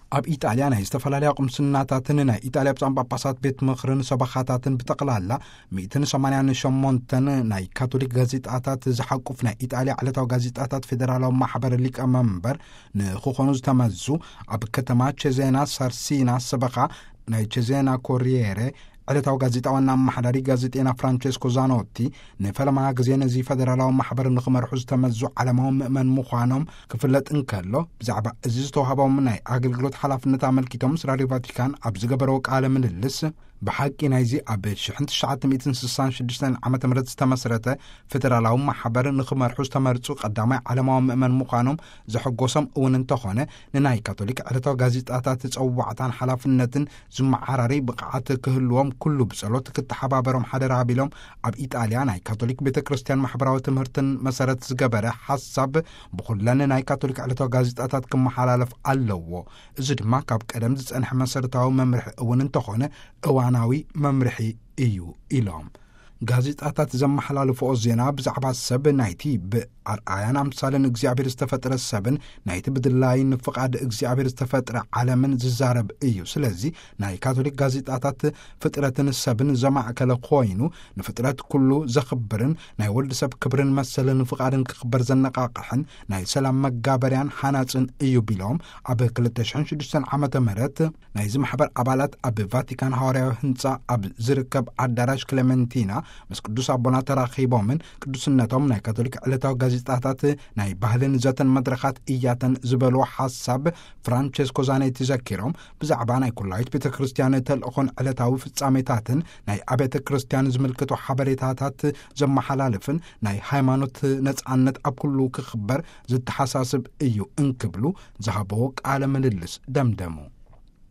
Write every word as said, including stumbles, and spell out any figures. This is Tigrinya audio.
ኣብ ኢጣልያ ናይ ዝተፈላለዩ ቁምስናታትን ናይ ኢጣልያ ብጻን ጳጳሳት ቤት ምኽርን ሰባኻታትን ብጠቕላላ مئة وثمانية وثمانين ናይ ካቶሊክ ጋዜጣታት ዝሓቁፍ ናይ ኢጣልያ ዕለታዊ ጋዜጣታት ፌደራላዊ ማሕበር ሊቀመንበር ንኽኾኑ ዝተመዙ ኣብ ከተማ ቼዜና ሳርሲና ሰበኻ ናይ ቼዜና ኮሪየሬ ዕለታዊ ጋዜጣ ዋና ኣማሓዳሪ ጋዜጤና ፍራንቼስኮ ዛኖቲ ንፈለማ ግዜ ነዚ ፌደራላዊ ማሕበር ንኽመርሑ ዝተመዙ ዓለማዊ ምእመን ምዃኖም ክፍለጥ እንከሎ ብዛዕባ እዚ ዝተዋህቦም ናይ ኣገልግሎት ሓላፍነት ኣመልኪቶም ምስ ራድዮ ቫቲካን ኣብ ዝገበረዎ ቃለ ምልልስ ብሓቂ ናይዚ ኣብ ሽሕ ትሽዓተ ሚእትን ስሳን ሽዱሽተን ዓመተ ምህረት ዝተመስረተ ፌደራላዊ ማሕበር ንኽመርሑ ዝተመርጹ ቀዳማይ ዓለማዊ ምእመን ምዃኖም ዘሐጎሶም እውን እንተኾነ ንናይ ካቶሊክ ዕለታዊ ጋዜጣታት ፀዋዕታን ሓላፍነትን ዝመዓራሪ ብቕዓት ክህልዎም ኩሉ ብጸሎት ክትሓባበሮም ሓደራ ኣቢሎም ኣብ ኢጣልያ ናይ ካቶሊክ ቤተ ክርስቲያን ማሕበራዊ ትምህርትን መሰረት ዝገበረ ሓሳብ ብኹለን ናይ ካቶሊክ ዕለታዊ ጋዜጣታት ክመሓላለፍ ኣለዎ። እዚ ድማ ካብ ቀደም ዝጸንሐ መሰረታዊ መምርሒ እውን እንተኾነ እዋናዊ መምርሒ እዩ ኢሎም ጋዜጣታት ዘመሓላልፍኦ ዜና ብዛዕባ ሰብ ናይቲ ብኣርኣያን ኣምሳልን እግዚኣብሔር ዝተፈጥረ ሰብን ናይቲ ብድላይን ፍቓድ እግዚኣብሔር ዝተፈጥረ ዓለምን ዝዛረብ እዩ። ስለዚ ናይ ካቶሊክ ጋዜጣታት ፍጥረትን ሰብን ዘማዕከለ ኮይኑ ንፍጥረት ኩሉ ዘኽብርን ናይ ወልዲ ሰብ ክብርን መሰልን ፍቓድን ክኽበር ዘነቃቕሕን ናይ ሰላም መጋበርያን ሓናፅን እዩ ቢሎም ኣብ ክልተ ሽሕን ሽዱሽተን ዓመተ ምህረት ናይዚ ማሕበር ኣባላት ኣብ ቫቲካን ሐዋርያዊ ህንፃ ኣብ ዝርከብ ኣዳራሽ ክሌመንቲና ምስ ቅዱስ ኣቦና ተራኺቦምን ቅዱስነቶም ናይ ካቶሊክ ዕለታዊ ጋዜጣታት ናይ ባህልን ዘተን መድረኻት እያተን ዝበልዎ ሓሳብ ፍራንቼስኮ ዛኔቲ ዘኪሮም ብዛዕባ ናይ ኩላዊት ቤተ ክርስቲያን ተልእኾን ዕለታዊ ፍጻሜታትን ናይ ኣቤተ ክርስቲያን ዝምልክቱ ሓበሬታታት ዘመሓላልፍን ናይ ሃይማኖት ነጻነት ኣብ ኩሉ ክኽበር ዝተሓሳስብ እዩ እንክብሉ ዝሃበዎ ቃለ ምልልስ ደምደሙ።